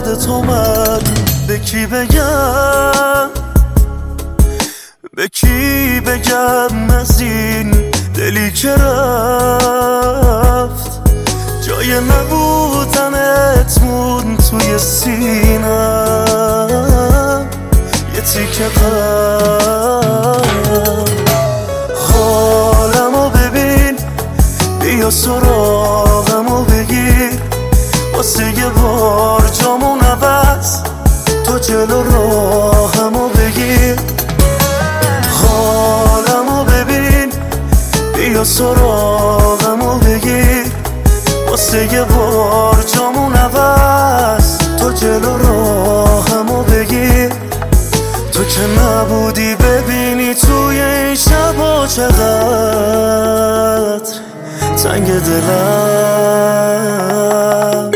تو من به کی بگم، به کی بگم از این دلی که رفت، جای نبودنت مون توی سینم یه تیکه قلب. حالمو ببین، بیا سراغمو بگیر، واسه یه بار جامون عوض تو جلو راهمو بگیر. حالمو ببین، بیا سراغمو بگیر، واسه یه بار جامون عوض تو جلو راهمو بگیر. تو که نبودی ببینی توی این شبا چقدر تنگ دلم.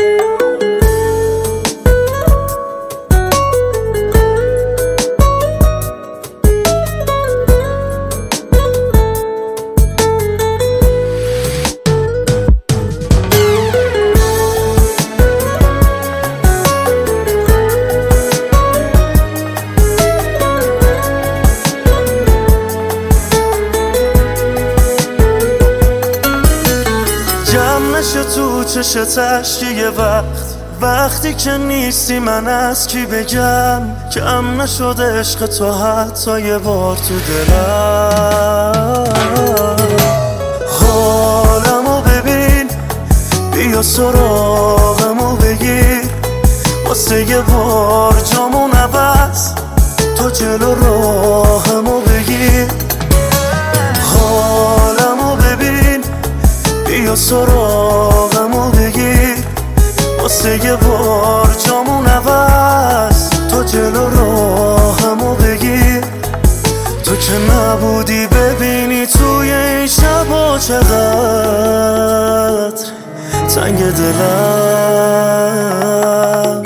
جمع نشه تو چشت اشکی یه وقتی که نیستی من از کی بگم. کم نشده عشق تو حتی یه بار تو دلم. حالمو ببین، بیا سراغمو بگیر، واسه یه بار جامون عوض تو جلو راهمو بگیر. حالمو ببین، بیا سراغمو بگیر، واسه یه بار جامون عوض تو جلو راهمو بگیر. تو که نبودی ببینی توی این شبا چقدر تنگ دلم.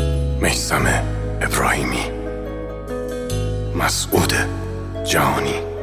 میثم ابراهیمی، مسعود جهانی.